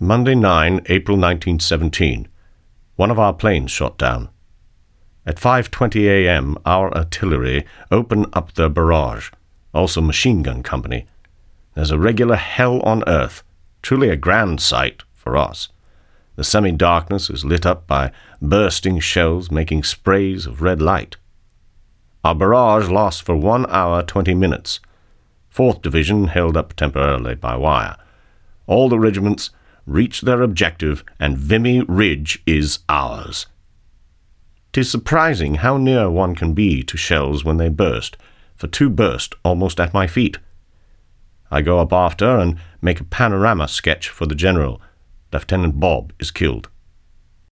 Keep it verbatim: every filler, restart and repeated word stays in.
Monday nine, April nineteen seventeen. One of our planes shot down. At five twenty a.m., our artillery open up their barrage, also machine gun company. There's a regular hell on earth, truly a grand sight for us. The semi-darkness is lit up by bursting shells making sprays of red light. Our barrage lasts for one hour twenty minutes. Fourth Division held up temporarily by wire. All the regiments reach their objective, and Vimy Ridge is ours. 'Tis surprising how near one can be to shells when they burst, for two burst almost at my feet. I go up after and make a panorama sketch for the general. Lieutenant Bob is killed.